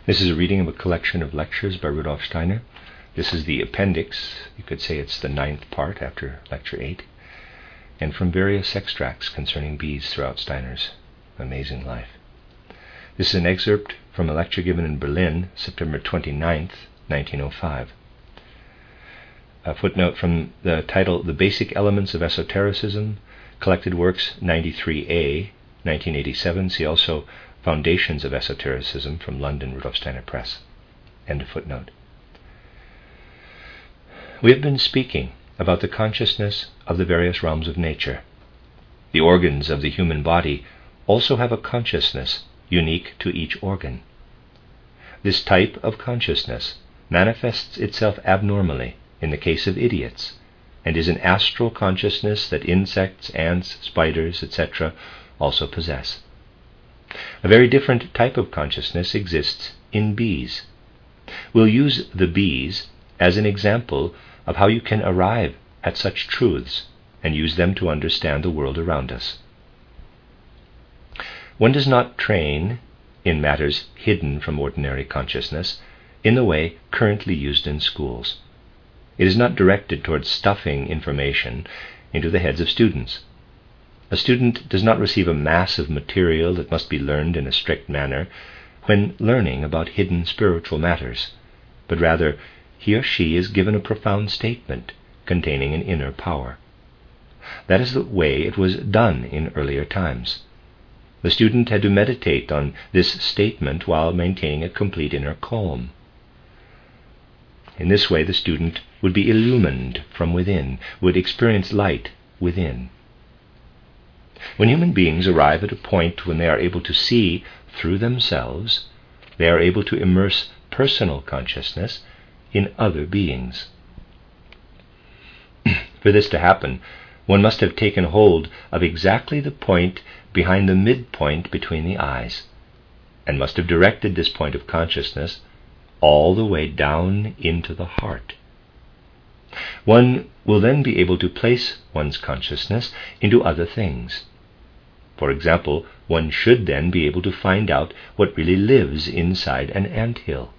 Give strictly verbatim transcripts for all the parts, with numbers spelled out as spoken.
This is a reading of a collection of lectures by Rudolf Steiner. This is the appendix. You could say it's the ninth part after lecture eight. And from various extracts concerning bees throughout Steiner's amazing life. This is an excerpt from a lecture given in Berlin, September twenty-ninth, nineteen oh five. A footnote from the title, The Basic Elements of Esotericism, Collected Works ninety-three A, nineteen eighty-seven. See also Foundations of Esotericism from London, Rudolf Steiner Press. End of footnote. We have been speaking about the consciousness of the various realms of nature. The organs of the human body also have a consciousness unique to each organ. This type of consciousness manifests itself abnormally in the case of idiots, and is an astral consciousness that insects, ants, spiders, et cetera also possess. A very different type of consciousness exists in bees. We'll use the bees as an example of how you can arrive at such truths and use them to understand the world around us. One does not train in matters hidden from ordinary consciousness in the way currently used in schools. It is not directed towards stuffing information into the heads of students. A student does not receive a mass of material that must be learned in a strict manner when learning about hidden spiritual matters, but rather he or she is given a profound statement containing an inner power. That is the way it was done in earlier times. The student had to meditate on this statement while maintaining a complete inner calm. In this way, the student would be illumined from within, would experience light within. When human beings arrive at a point when they are able to see through themselves, they are able to immerse personal consciousness in other beings. For this to happen, one must have taken hold of exactly the point behind the midpoint between the eyes, and must have directed this point of consciousness all the way down into the heart. One will then be able to place one's consciousness into other things. For example, one should then be able to find out what really lives inside an anthill.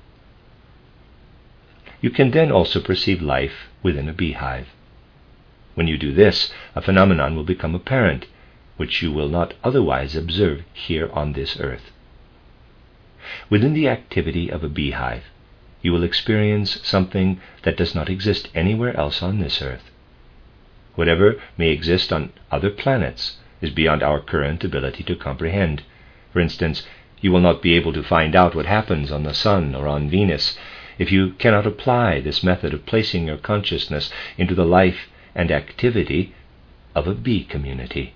You can then also perceive life within a beehive. When you do this, a phenomenon will become apparent, which you will not otherwise observe here on this earth. Within the activity of a beehive, you will experience something that does not exist anywhere else on this earth. Whatever may exist on other planets is beyond our current ability to comprehend. For instance, you will not be able to find out what happens on the Sun or on Venus if you cannot apply this method of placing your consciousness into the life and activity of a bee community.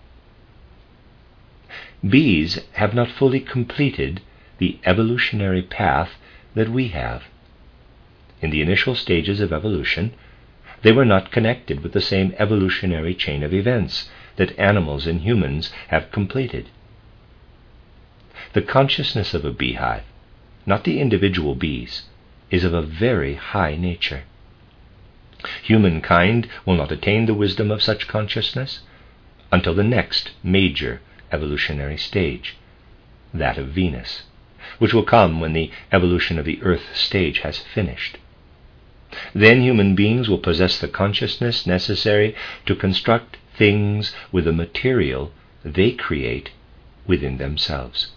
Bees have not fully completed the evolutionary path that we have. In the initial stages of evolution, they were not connected with the same evolutionary chain of events that animals and humans have completed. The consciousness of a beehive, not the individual bees, is of a very high nature. Humankind will not attain the wisdom of such consciousness until the next major evolutionary stage, that of Venus, which will come when the evolution of the Earth stage has finished. Then human beings will possess the consciousness necessary to construct things with the material they create within themselves.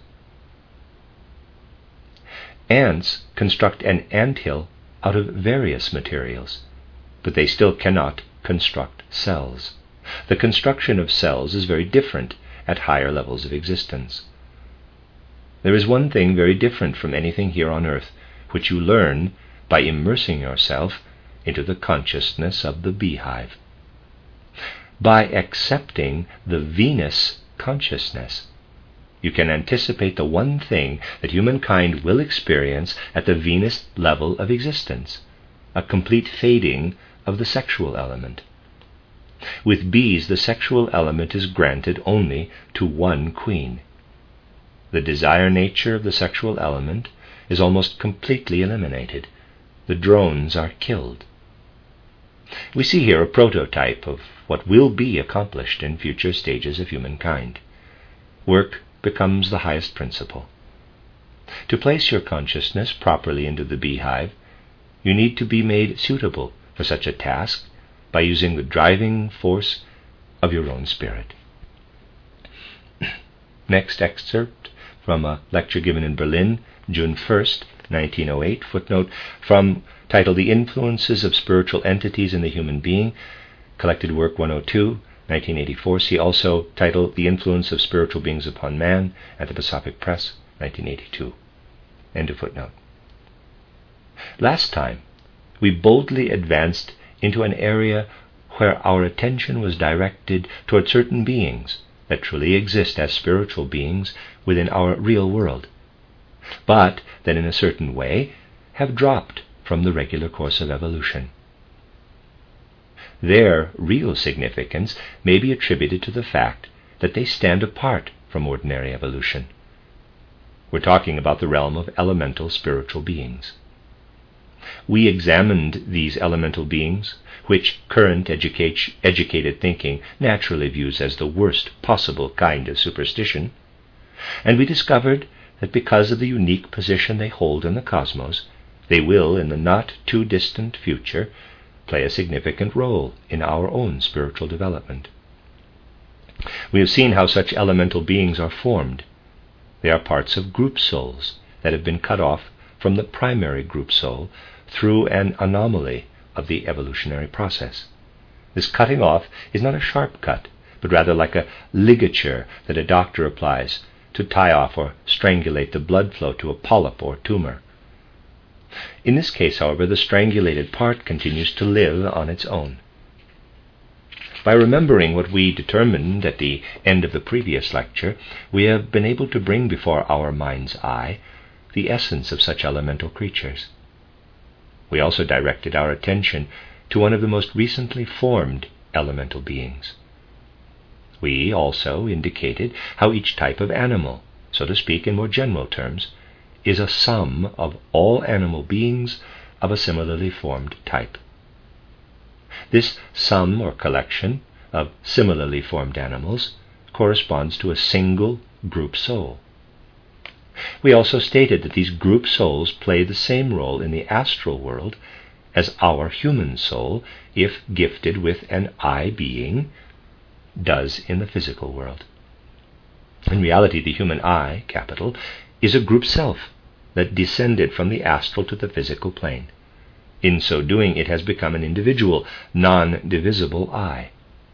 Ants construct an anthill out of various materials, but they still cannot construct cells. The construction of cells is very different at higher levels of existence. There is one thing very different from anything here on earth, which you learn by immersing yourself into the consciousness of the beehive. By accepting the Venus consciousness, you can anticipate the one thing that humankind will experience at the Venus level of existence, a complete fading of the sexual element. With bees, the sexual element is granted only to one queen. The desire nature of the sexual element is almost completely eliminated. The drones are killed. We see here a prototype of what will be accomplished in future stages of humankind. Work becomes the highest principle. To place your consciousness properly into the beehive, you need to be made suitable for such a task by using the driving force of your own spirit. Next excerpt from a lecture given in Berlin, June first, nineteen oh eight, footnote, from titled The Influences of Spiritual Entities in the Human Being, Collected Work one oh two, nineteen eighty-four. See also titled The Influence of Spiritual Beings Upon Man, Anthroposophic Press, nineteen eighty-two. End of footnote. Last time, we boldly advanced into an area where our attention was directed toward certain beings that truly exist as spiritual beings within our real world, but that in a certain way have dropped from the regular course of evolution. Their real significance may be attributed to the fact that they stand apart from ordinary evolution. We're talking about the realm of elemental spiritual beings. We examined these elemental beings, which current educate, educated thinking naturally views as the worst possible kind of superstition, and we discovered that because of the unique position they hold in the cosmos, they will, in the not-too-distant future, play a significant role in our own spiritual development. We have seen how such elemental beings are formed. They are parts of group souls that have been cut off from the primary group soul through an anomaly of the evolutionary process. This cutting off is not a sharp cut, but rather like a ligature that a doctor applies to tie off or strangulate the blood flow to a polyp or tumor. In this case, however, the strangulated part continues to live on its own. By remembering what we determined at the end of the previous lecture, we have been able to bring before our mind's eye the essence of such elemental creatures. We also directed our attention to one of the most recently formed elemental beings. We also indicated how each type of animal, so to speak in more general terms, is a sum of all animal beings of a similarly formed type. This sum or collection of similarly formed animals corresponds to a single group soul. We also stated that these group souls play the same role in the astral world as our human soul, if gifted with an I being, does in the physical world. In reality, the human I, capital, is a group self that descended from the astral to the physical plane. In so doing, it has become an individual, non-divisible I.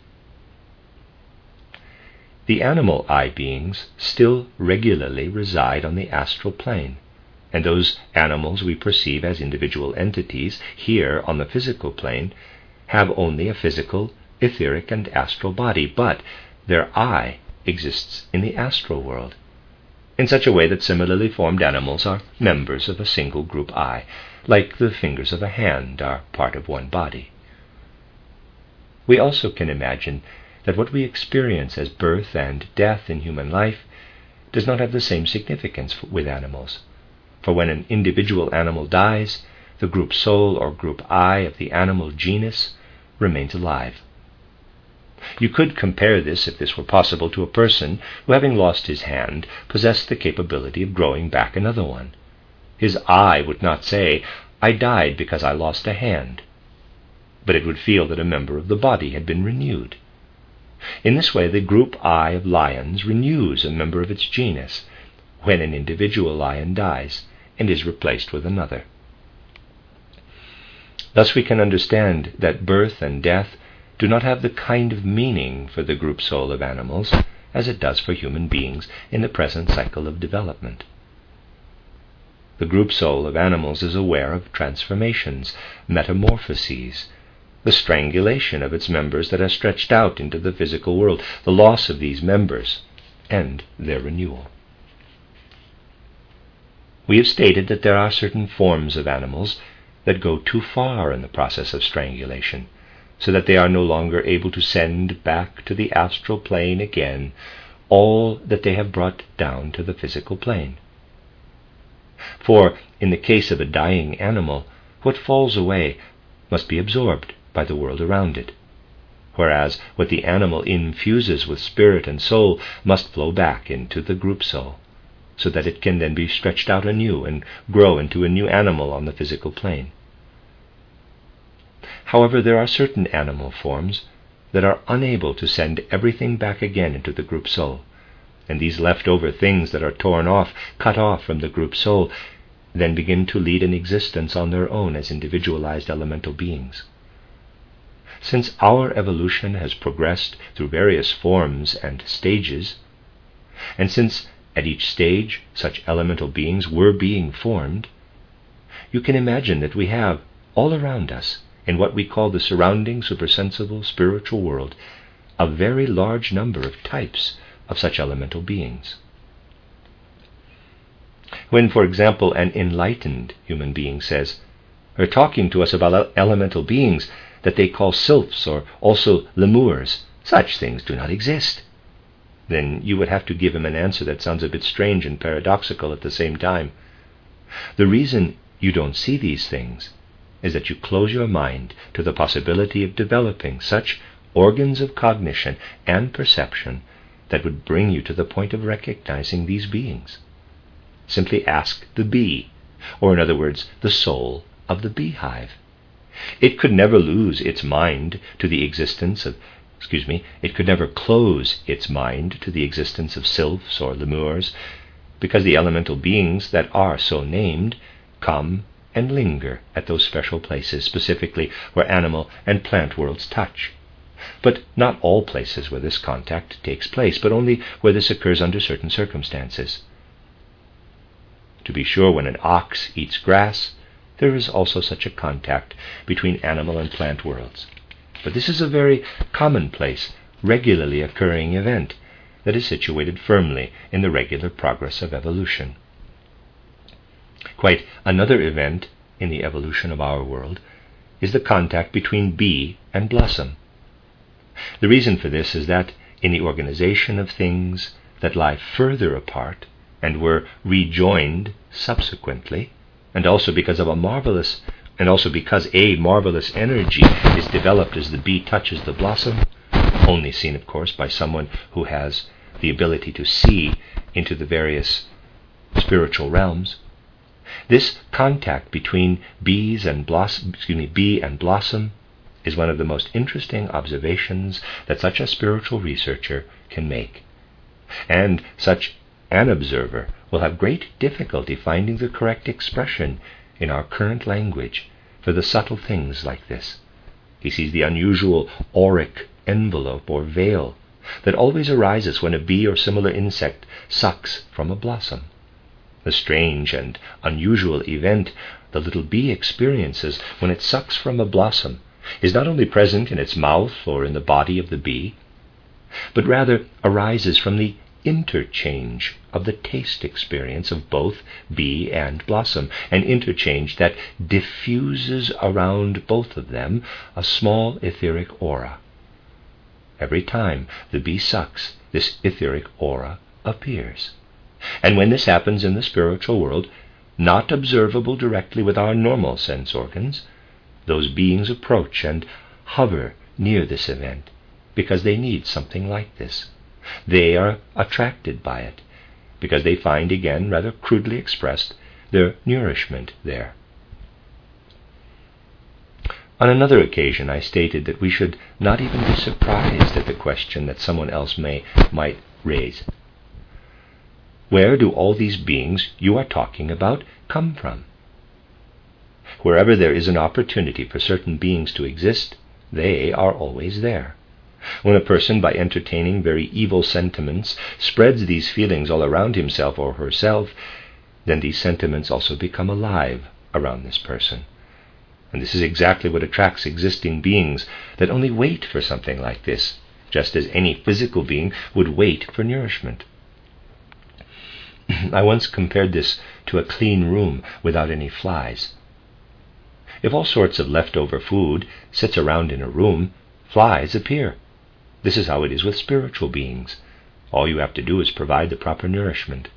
The animal I beings still regularly reside on the astral plane, and those animals we perceive as individual entities here on the physical plane have only a physical, etheric, and astral body, but their I exists in the astral world, in such a way that similarly formed animals are members of a single group I, like the fingers of a hand are part of one body. We also can imagine that what we experience as birth and death in human life does not have the same significance with animals, for when an individual animal dies, the group soul or group I of the animal genus remains alive. You could compare this, if this were possible, to a person who, having lost his hand, possessed the capability of growing back another one. His I would not say, "I died because I lost a hand," but it would feel that a member of the body had been renewed. In this way, the group I of lions renews a member of its genus when an individual lion dies and is replaced with another. Thus we can understand that birth and death do not have the kind of meaning for the group soul of animals as it does for human beings in the present cycle of development. The group soul of animals is aware of transformations, metamorphoses, the strangulation of its members that are stretched out into the physical world, the loss of these members, and their renewal. We have stated that there are certain forms of animals that go too far in the process of strangulation, so that they are no longer able to send back to the astral plane again all that they have brought down to the physical plane. For, in the case of a dying animal, what falls away must be absorbed by the world around it, whereas what the animal infuses with spirit and soul must flow back into the group soul. so that it can then be stretched out anew and grow into a new animal on the physical plane. However, there are certain animal forms that are unable to send everything back again into the group soul, and these leftover things that are torn off, cut off from the group soul, then begin to lead an existence on their own as individualized elemental beings. Since our evolution has progressed through various forms and stages, and since at each stage such elemental beings were being formed, you can imagine that we have all around us, in what we call the surrounding supersensible spiritual world, a very large number of types of such elemental beings. When, for example, an enlightened human being says, or talking to us about elemental beings that they call sylphs or also lemurs, such things do not exist, then you would have to give him an answer that sounds a bit strange and paradoxical at the same time. The reason you don't see these things is that you close your mind to the possibility of developing such organs of cognition and perception that would bring you to the point of recognizing these beings. Simply ask the bee, or in other words, the soul of the beehive. It could never lose its mind to the existence of, excuse me, it could never close its mind to the existence of sylphs or lemurs, because the elemental beings that are so named come and linger at those special places, specifically where animal and plant worlds touch. But not all places where this contact takes place, but only where this occurs under certain circumstances. To be sure, when an ox eats grass, there is also such a contact between animal and plant worlds. But this is a very commonplace, regularly occurring event that is situated firmly in the regular progress of evolution. Quite another event in the evolution of our world is the contact between bee and blossom. The reason for this is that in the organization of things that lie further apart and were rejoined subsequently, and also because of a marvelous and also because a marvelous energy is developed as the bee touches the blossom, only seen, of course, by someone who has the ability to see into the various spiritual realms. This contact between bees and blossom, excuse me, bee and blossom is one of the most interesting observations that such a spiritual researcher can make. And such an observer will have great difficulty finding the correct expression in our current language for the subtle things like this. He sees the unusual auric envelope or veil that always arises when a bee or similar insect sucks from a blossom. The strange and unusual event the little bee experiences when it sucks from a blossom is not only present in its mouth or in the body of the bee, but rather arises from the interchange of the taste experience of both bee and blossom, an interchange that diffuses around both of them a small etheric aura. Every time the bee sucks, this etheric aura appears. And when this happens in the spiritual world, not observable directly with our normal sense organs, those beings approach and hover near this event because they need something like this. They are attracted by it because they find, again, rather crudely expressed, their nourishment there. On another occasion, I stated that we should not even be surprised at the question that someone else may might raise. Where do all these beings you are talking about come from? Wherever there is an opportunity for certain beings to exist, they are always there. When a person, by entertaining very evil sentiments, spreads these feelings all around himself or herself, then these sentiments also become alive around this person. And this is exactly what attracts existing beings that only wait for something like this, just as any physical being would wait for nourishment. I once compared this to a clean room without any flies. If all sorts of leftover food sits around in a room, flies appear. This is how it is with spiritual beings. All you have to do is provide the proper nourishment.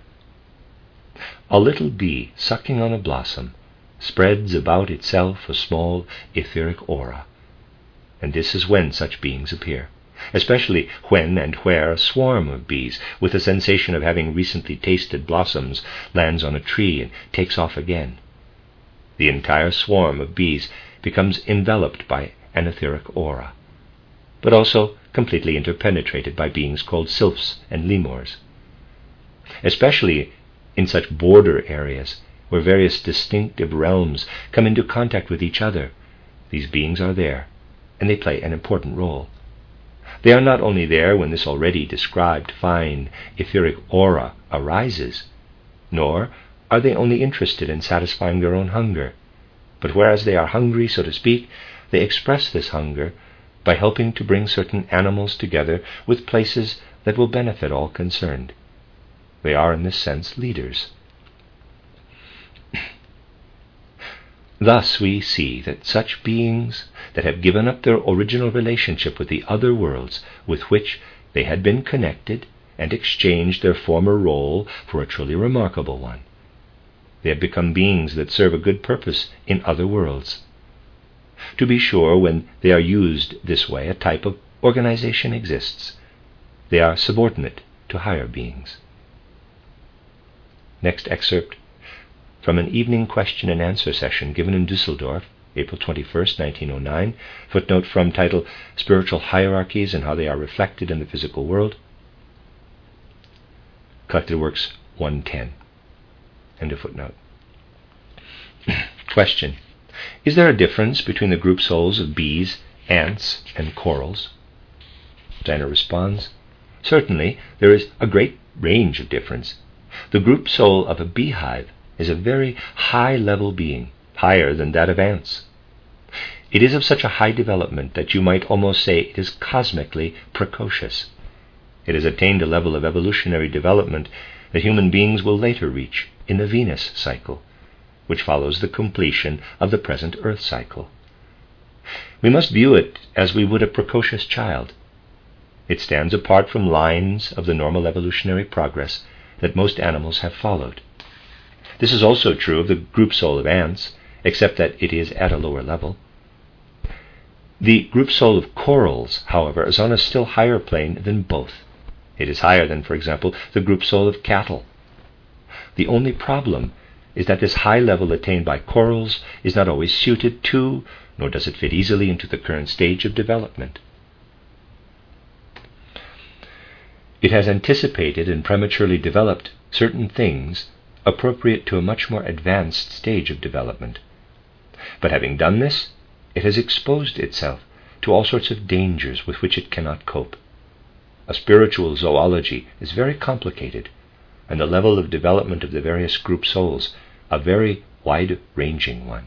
A little bee sucking on a blossom spreads about itself a small etheric aura, and this is when such beings appear. especially when and where a swarm of bees, with the sensation of having recently tasted blossoms, lands on a tree and takes off again. The entire swarm of bees becomes enveloped by an etheric aura, but also completely interpenetrated by beings called sylphs and lemurs. Especially in such border areas where various distinctive realms come into contact with each other, these beings are there, and they play an important role. They are not only there when this already described fine etheric aura arises, nor are they only interested in satisfying their own hunger, but whereas they are hungry, so to speak, they express this hunger by helping to bring certain animals together with places that will benefit all concerned. They are, in this sense, leaders. Thus we see that such beings that have given up their original relationship with the other worlds with which they had been connected and exchanged their former role for a truly remarkable one. They have become beings that serve a good purpose in other worlds. To be sure, when they are used this way, a type of organization exists. They are subordinate to higher beings. Next excerpt from an evening question and answer session given in Dusseldorf, April twenty-first, nineteen oh nine, footnote from title, Spiritual Hierarchies and How They Are Reflected in the Physical World, Collected Works one ten. End of footnote. Question. Is there a difference between the group souls of bees, ants, and corals? Steiner responds, certainly there is a great range of difference. The group soul of a beehive is a very high-level being, higher than that of ants. It is of such a high development that you might almost say it is cosmically precocious. It has attained a level of evolutionary development that human beings will later reach in the Venus cycle, which follows the completion of the present Earth cycle. We must view it as we would a precocious child. It stands apart from lines of the normal evolutionary progress that most animals have followed. This is also true of the group soul of ants, except that it is at a lower level. The group soul of corals, however, is on a still higher plane than both. It is higher than, for example, the group soul of cattle. The only problem is that this high level attained by corals is not always suited to, nor does it fit easily into the current stage of development. It has anticipated and prematurely developed certain things appropriate to a much more advanced stage of development. But having done this, it has exposed itself to all sorts of dangers with which it cannot cope. A spiritual zoology is very complicated, and the level of development of the various group souls a very wide-ranging one.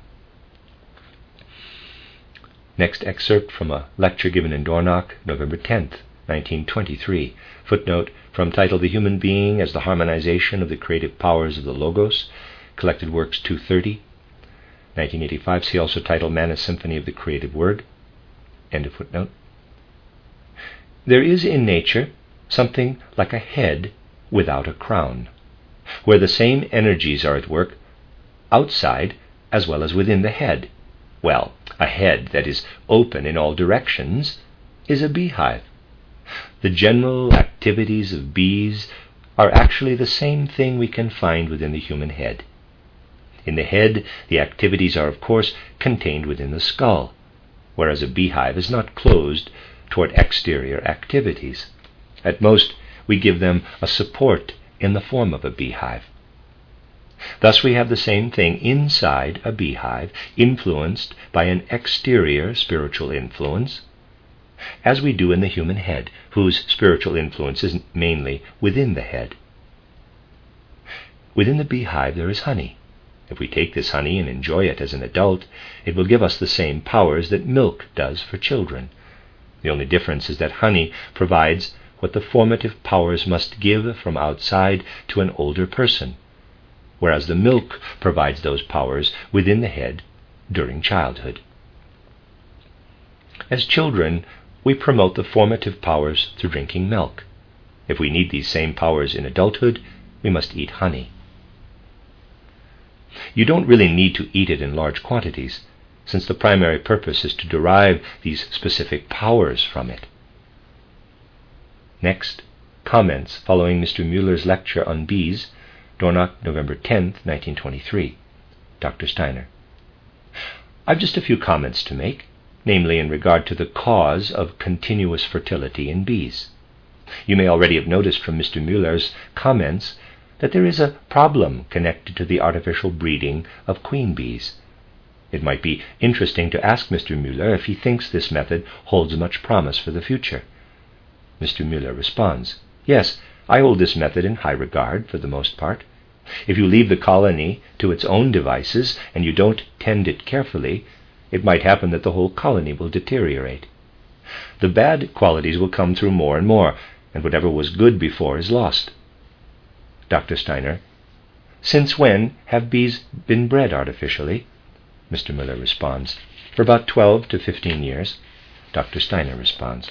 Next excerpt from a lecture given in Dornach, November tenth, nineteen twenty-three, footnote from title The Human Being as the Harmonization of the Creative Powers of the Logos, Collected Works two thirty, nineteen eighty-five. See also title Man, a Symphony of the Creative Word. End of footnote. There is in nature something like a head without a crown, where the same energies are at work outside as well as within the head. Well, a head that is open in all directions is a beehive. The general activities of bees are actually the same thing we can find within the human head. In the head, the activities are, of course, contained within the skull, whereas a beehive is not closed toward exterior activities. At most, we give them a support in the form of a beehive. Thus we have the same thing inside a beehive, influenced by an exterior spiritual influence, as we do in the human head, whose spiritual influence is mainly within the head. Within the beehive there is honey. If we take this honey and enjoy it as an adult, it will give us the same powers that milk does for children. The only difference is that honey provides what the formative powers must give from outside to an older person, whereas the milk provides those powers within the head during childhood. As children, we promote the formative powers through drinking milk. If we need these same powers in adulthood, we must eat honey. You don't really need to eat it in large quantities, since the primary purpose is to derive these specific powers from it. Next, comments following Mister Mueller's lecture on bees, Dornach, November tenth, nineteen twenty-three. Doctor Steiner. I've just a few comments to make, namely in regard to the cause of continuous fertility in bees. You may already have noticed from Mister Mueller's comments that there is a problem connected to the artificial breeding of queen bees. It might be interesting to ask Mister Mueller if he thinks this method holds much promise for the future. Mister Mueller responds, "Yes, I hold this method in high regard for the most part. If you leave the colony to its own devices and you don't tend it carefully, it might happen that the whole colony will deteriorate. The bad qualities will come through more and more, and whatever was good before is lost." Doctor Steiner. "Since when have bees been bred artificially?" Mister Mueller responds, "For about twelve to fifteen years. Doctor Steiner responds,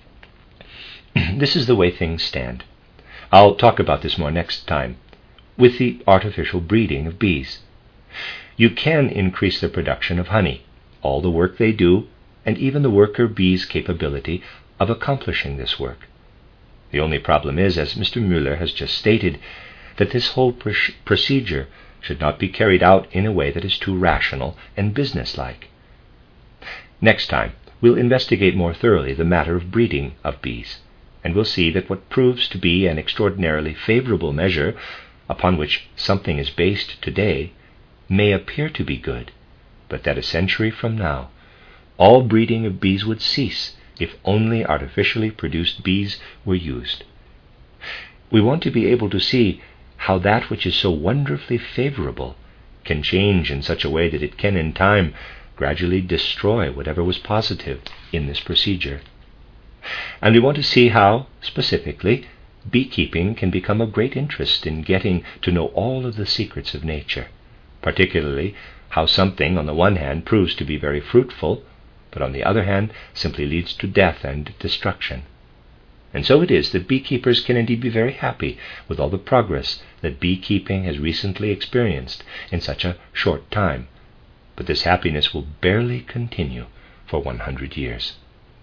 "This is the way things stand. I'll talk about this more next time. With the artificial breeding of bees, you can increase the production of honey, all the work they do, and even the worker bee's capability of accomplishing this work. The only problem is, as Mister Mueller has just stated, that this whole pr- procedure should not be carried out in a way that is too rational and businesslike. Next time, we'll investigate more thoroughly the matter of breeding of bees, and we'll see that what proves to be an extraordinarily favorable measure upon which something is based today may appear to be good, but that a century from now, all breeding of bees would cease if only artificially produced bees were used. We want to be able to see how that which is so wonderfully favorable can change in such a way that it can in time gradually destroy whatever was positive in this procedure. And we want to see how, specifically, beekeeping can become of great interest in getting to know all of the secrets of nature, particularly how something on the one hand proves to be very fruitful, but on the other hand simply leads to death and destruction. And so it is that beekeepers can indeed be very happy with all the progress that beekeeping has recently experienced in such a short time, but this happiness will barely continue for one hundred years.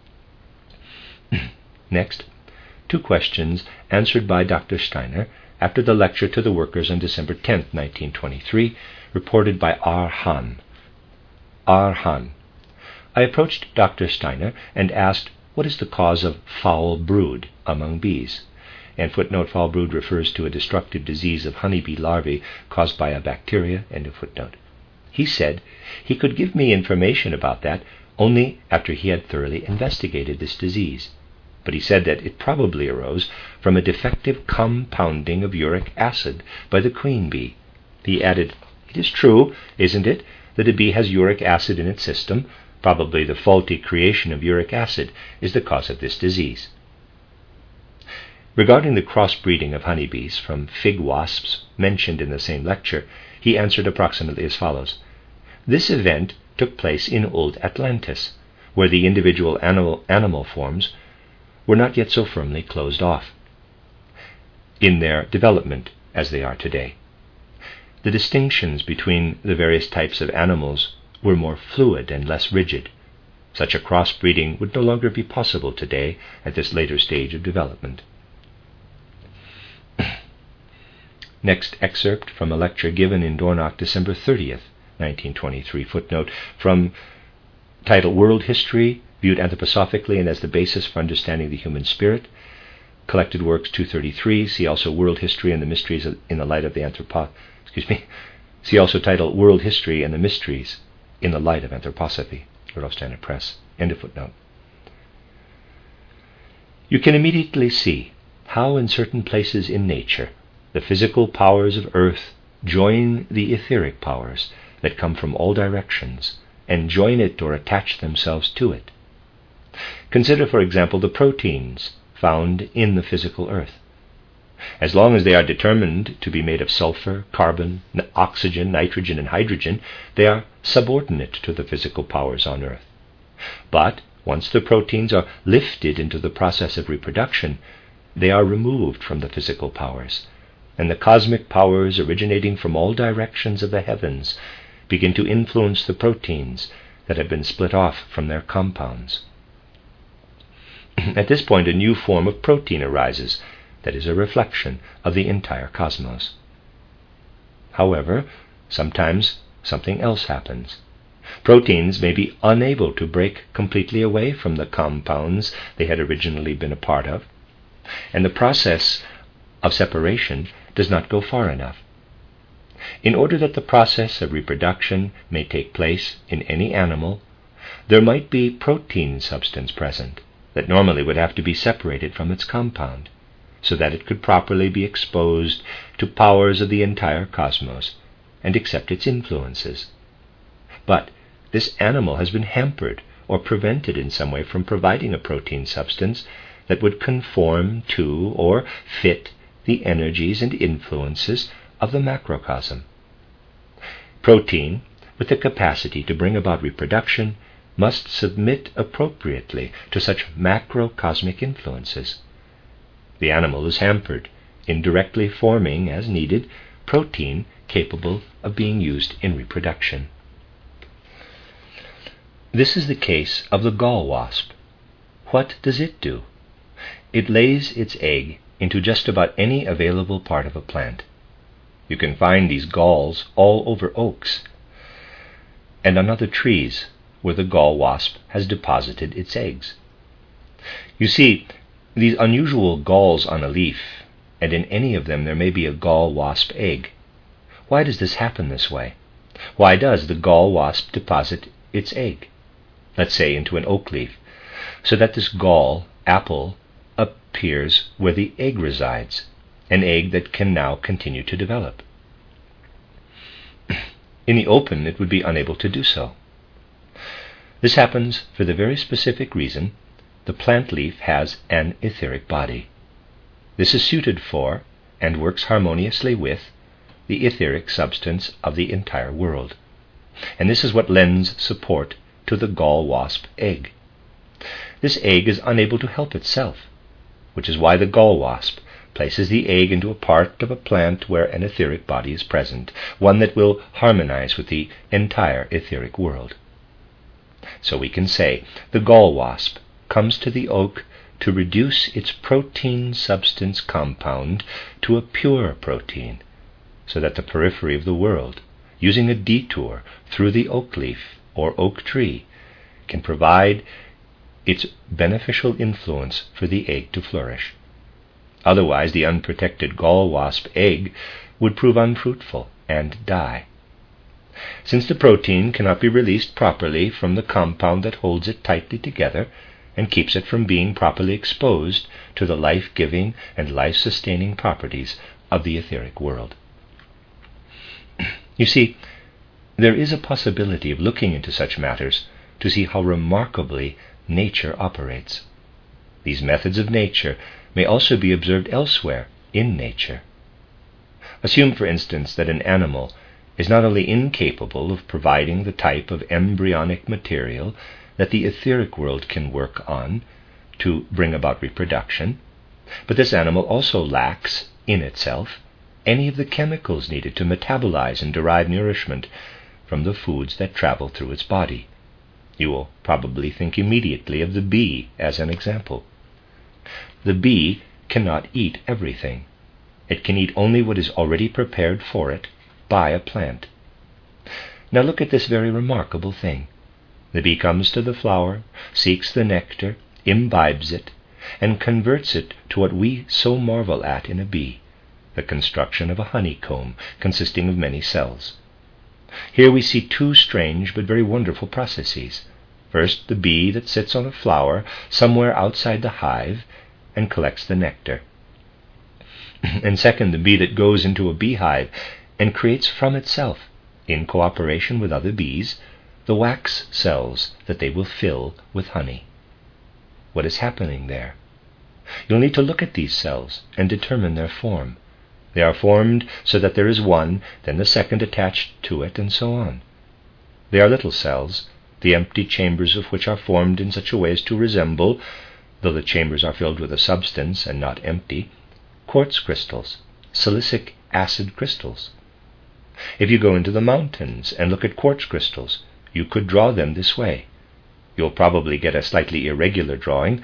Next, two questions answered by Doctor Steiner after the lecture to the workers on December tenth, nineteen twenty-three, reported by R. Hahn. R. Hahn. I approached Doctor Steiner and asked, what is the cause of foul brood among bees? And footnote, foul brood refers to a destructive disease of honeybee larvae caused by a bacteria, end of footnote. He said he could give me information about that only after he had thoroughly investigated this disease. But he said that it probably arose from a defective compounding of uric acid by the queen bee. He added, it is true, isn't it, that a bee has uric acid in its system. Probably the faulty creation of uric acid is the cause of this disease. Regarding the crossbreeding of honeybees from fig wasps mentioned in the same lecture, he answered approximately as follows. This event took place in old Atlantis, where the individual animal, animal forms were not yet so firmly closed off in their development as they are today. The distinctions between the various types of animals were more fluid and less rigid. Such a crossbreeding would no longer be possible today at this later stage of development. Next excerpt from a lecture given in Dornach, December thirtieth, nineteen twenty-three, footnote, from title World History, Viewed Anthroposophically and as the Basis for Understanding the Human Spirit, Collected Works two thirty-three, see also World History and the Mysteries in the Light of the Anthropo... Excuse me. See also title World History and the Mysteries in the Light of Anthroposophy, Rudolf Steiner Press, end of footnote. You can immediately see how in certain places in nature the physical powers of earth join the etheric powers that come from all directions and join it or attach themselves to it. Consider, for example, the proteins found in the physical earth. As long as they are determined to be made of sulfur, carbon, oxygen, nitrogen, and hydrogen, they are subordinate to the physical powers on earth. But once the proteins are lifted into the process of reproduction, they are removed from the physical powers, and the cosmic powers originating from all directions of the heavens begin to influence the proteins that have been split off from their compounds. At this point, a new form of protein arises that is a reflection of the entire cosmos. However, sometimes something else happens. Proteins may be unable to break completely away from the compounds they had originally been a part of, and the process of separation does not go far enough. In order that the process of reproduction may take place in any animal, there might be protein substance present that normally would have to be separated from its compound, so that it could properly be exposed to powers of the entire cosmos and accept its influences. But this animal has been hampered or prevented in some way from providing a protein substance that would conform to or fit the energies and influences of the macrocosm. Protein, with the capacity to bring about reproduction, must submit appropriately to such macrocosmic influences. The animal is hampered in directly forming, as needed, protein capable of being used in reproduction. This is the case of the gall wasp. What does it do? It lays its egg into just about any available part of a plant. You can find these galls all over oaks and on other trees where the gall wasp has deposited its eggs. You see, these unusual galls on a leaf, and in any of them there may be a gall wasp egg. Why does this happen this way? Why does the gall wasp deposit its egg, let's say into an oak leaf, so that this gall apple appears where the egg resides, an egg that can now continue to develop? In the open, it would be unable to do so. This happens for the very specific reason the plant leaf has an etheric body. This is suited for, and works harmoniously with, the etheric substance of the entire world. And this is what lends support to the gall wasp egg. This egg is unable to help itself, which is why the gall wasp places the egg into a part of a plant where an etheric body is present, one that will harmonize with the entire etheric world. So we can say the gall wasp comes to the oak to reduce its protein substance compound to a pure protein, so that the periphery of the world, using a detour through the oak leaf or oak tree, can provide its beneficial influence for the egg to flourish. Otherwise, the unprotected gall wasp egg would prove unfruitful and die. Since the protein cannot be released properly from the compound that holds it tightly together and keeps it from being properly exposed to the life-giving and life-sustaining properties of the etheric world. You see, there is a possibility of looking into such matters to see how remarkably nature operates. These methods of nature may also be observed elsewhere in nature. Assume, for instance, that an animal is not only incapable of providing the type of embryonic material that the etheric world can work on to bring about reproduction, but this animal also lacks in itself any of the chemicals needed to metabolize and derive nourishment from the foods that travel through its body. You will probably think immediately of the bee as an example. The bee cannot eat everything. It can eat only what is already prepared for it by a plant. Now look at this very remarkable thing. The bee comes to the flower, seeks the nectar, imbibes it, and converts it to what we so marvel at in a bee, the construction of a honeycomb consisting of many cells. Here we see two strange but very wonderful processes. First, the bee that sits on a flower somewhere outside the hive and collects the nectar. And second, the bee that goes into a beehive and creates from itself, in cooperation with other bees, the wax cells that they will fill with honey. What is happening there? You'll need to look at these cells and determine their form. They are formed so that there is one, then the second attached to it, and so on. They are little cells, the empty chambers of which are formed in such a way as to resemble, though the chambers are filled with a substance and not empty, quartz crystals, silicic acid crystals. If you go into the mountains and look at quartz crystals, you could draw them this way. You'll probably get a slightly irregular drawing,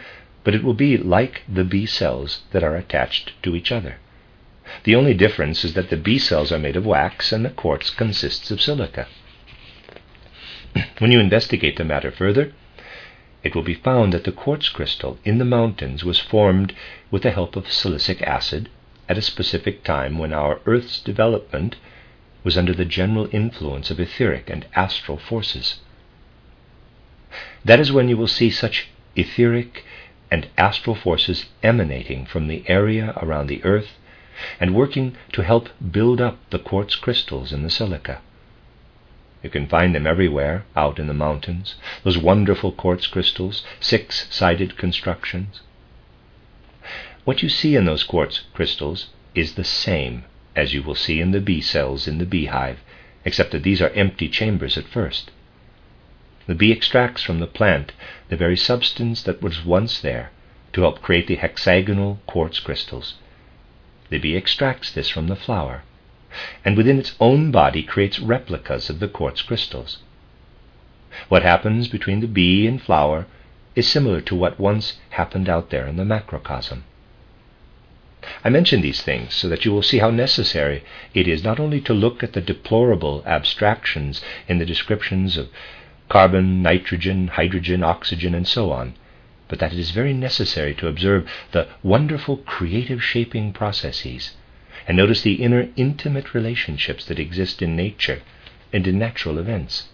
but it will be like the bee cells that are attached to each other. The only difference is that the bee cells are made of wax and the quartz consists of silica. When you investigate the matter further, it will be found that the quartz crystal in the mountains was formed with the help of silicic acid at a specific time when our Earth's development was under the general influence of etheric and astral forces. That is when you will see such etheric and astral forces emanating from the area around the Earth and working to help build up the quartz crystals in the silica. You can find them everywhere out in the mountains, those wonderful quartz crystals, six-sided constructions. What you see in those quartz crystals is the same as you will see in the bee cells in the beehive, except that these are empty chambers at first. The bee extracts from the plant the very substance that was once there to help create the hexagonal quartz crystals. The bee extracts this from the flower, and within its own body creates replicas of the quartz crystals. What happens between the bee and flower is similar to what once happened out there in the macrocosm. I mention these things so that you will see how necessary it is not only to look at the deplorable abstractions in the descriptions of carbon, nitrogen, hydrogen, oxygen, and so on, but that it is very necessary to observe the wonderful creative shaping processes and notice the inner intimate relationships that exist in nature and in natural events.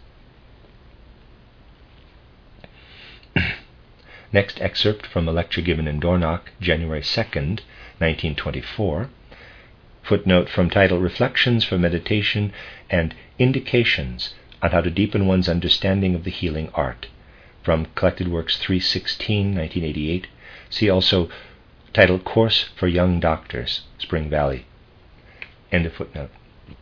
Next excerpt from a lecture given in Dornach, January second, nineteen twenty-four. Footnote from title Reflections for Meditation and Indications on How to Deepen One's Understanding of the Healing Art, from Collected Works three sixteen, nineteen eighty-eight. See also title Course for Young Doctors, Spring Valley. End of footnote.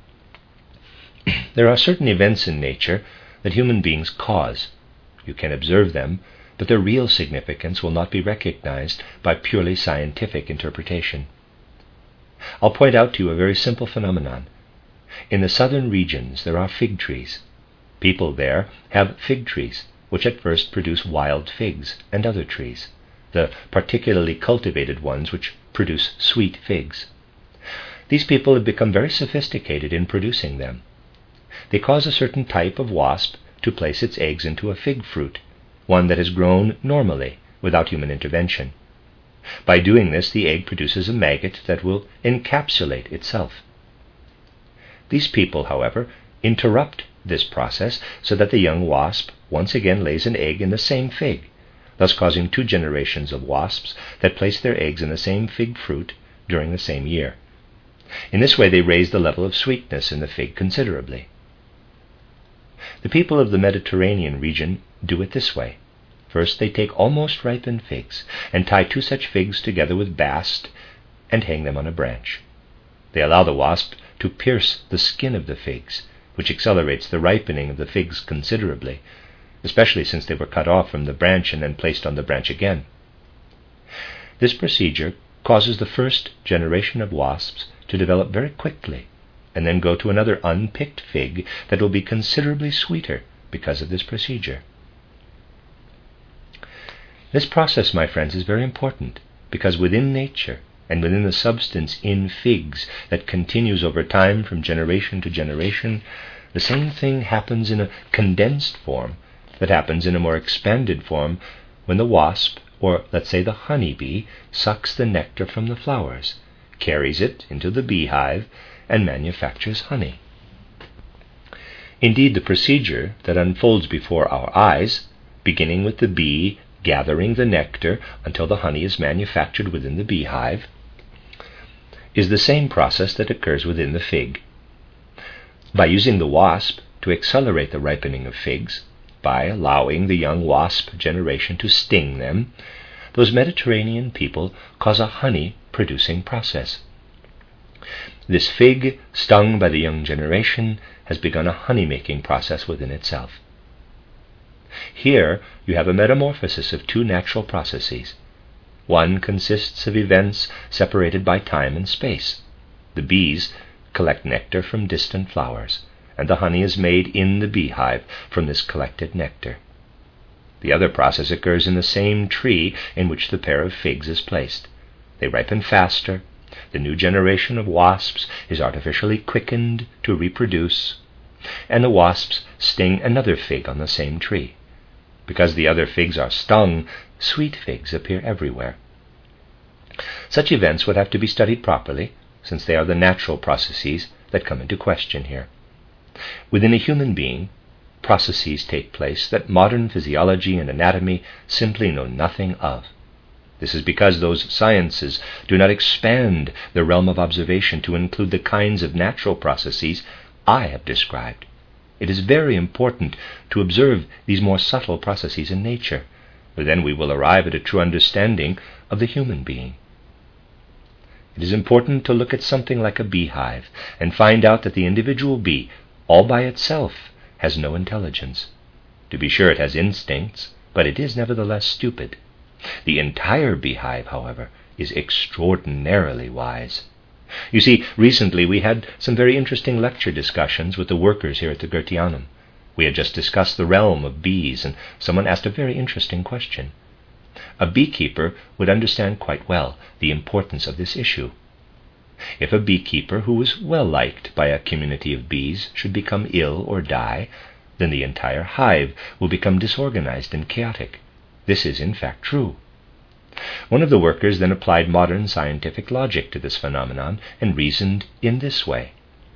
There are certain events in nature that human beings cause. You can observe them, but their real significance will not be recognized by purely scientific interpretation. I'll point out to you a very simple phenomenon. In the southern regions there are fig trees. People there have fig trees, which at first produce wild figs and other trees, the particularly cultivated ones which produce sweet figs. These people have become very sophisticated in producing them. They cause a certain type of wasp to place its eggs into a fig fruit, one that has grown normally without human intervention. By doing this, the egg produces a maggot that will encapsulate itself. These people, however, interrupt this process so that the young wasp once again lays an egg in the same fig, thus causing two generations of wasps that place their eggs in the same fig fruit during the same year. In this way they raise the level of sweetness in the fig considerably. The people of the Mediterranean region do it this way. First they take almost ripened figs and tie two such figs together with bast and hang them on a branch. They allow the wasp to pierce the skin of the figs, which accelerates the ripening of the figs considerably, especially since they were cut off from the branch and then placed on the branch again. This procedure causes the first generation of wasps to develop very quickly and then go to another unpicked fig that will be considerably sweeter because of this procedure. This process, my friends, is very important because within nature and within the substance in figs that continues over time from generation to generation, the same thing happens in a condensed form that happens in a more expanded form when the wasp, or let's say the honeybee, sucks the nectar from the flowers, carries it into the beehive, and manufactures honey. Indeed, the procedure that unfolds before our eyes, beginning with the bee gathering the nectar until the honey is manufactured within the beehive, is the same process that occurs within the fig. By using the wasp to accelerate the ripening of figs, by allowing the young wasp generation to sting them, those Mediterranean people cause a honey-producing process. This fig, stung by the young generation, has begun a honey-making process within itself. Here you have a metamorphosis of two natural processes. One consists of events separated by time and space. The bees collect nectar from distant flowers, and the honey is made in the beehive from this collected nectar. The other process occurs in the same tree in which the pair of figs is placed. They ripen faster. The new generation of wasps is artificially quickened to reproduce, and the wasps sting another fig on the same tree. Because the other figs are stung, sweet figs appear everywhere. Such events would have to be studied properly, since they are the natural processes that come into question here. Within a human being, processes take place that modern physiology and anatomy simply know nothing of. This is because those sciences do not expand the realm of observation to include the kinds of natural processes I have described. It is very important to observe these more subtle processes in nature, for then we will arrive at a true understanding of the human being. It is important to look at something like a beehive and find out that the individual bee, all by itself, has no intelligence. To be sure, it has instincts, but it is nevertheless stupid. The entire beehive, however, is extraordinarily wise. You see, recently we had some very interesting lecture discussions with the workers here at the Goetheanum. We had just discussed the realm of bees, and someone asked a very interesting question. A beekeeper would understand quite well the importance of this issue. If a beekeeper who was well liked by a community of bees should become ill or die, then the entire hive will become disorganized and chaotic. This is in fact true. One of the workers then applied modern scientific logic to this phenomenon and reasoned in this way.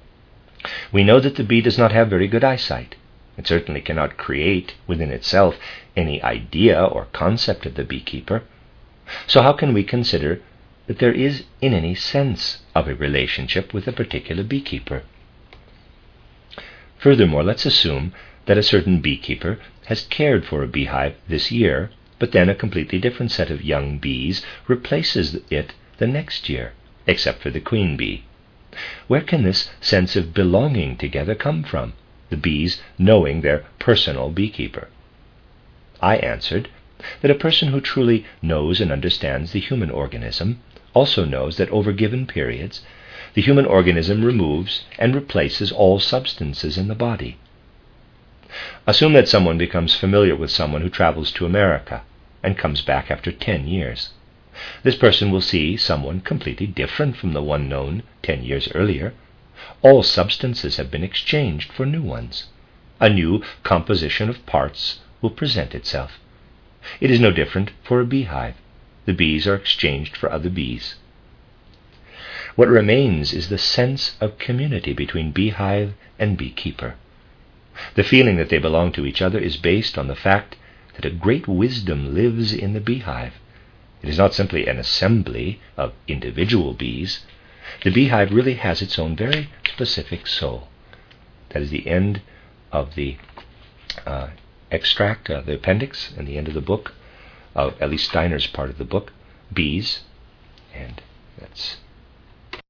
We know that the bee does not have very good eyesight. It certainly cannot create within itself any idea or concept of the beekeeper. So how can we consider that there is in any sense of a relationship with a particular beekeeper? Furthermore, let's assume that a certain beekeeper has cared for a beehive this year, but then a completely different set of young bees replaces it the next year, except for the queen bee. Where can this sense of belonging together come from, the bees knowing their personal beekeeper? I answered that a person who truly knows and understands the human organism also knows that over given periods, the human organism removes and replaces all substances in the body. Assume that someone becomes familiar with someone who travels to America and comes back after ten years. This person will see someone completely different from the one known ten years earlier. All substances have been exchanged for new ones. A new composition of parts will present itself. It is no different for a beehive. The bees are exchanged for other bees. What remains is the sense of community between beehive and beekeeper. The feeling that they belong to each other is based on the fact that a great wisdom lives in the beehive. It is not simply an assembly of individual bees. The beehive really has its own very specific soul. That is the end of the uh, extract, uh, the appendix, and the end of the book, of at least Steiner's part of the book, Bees, and that's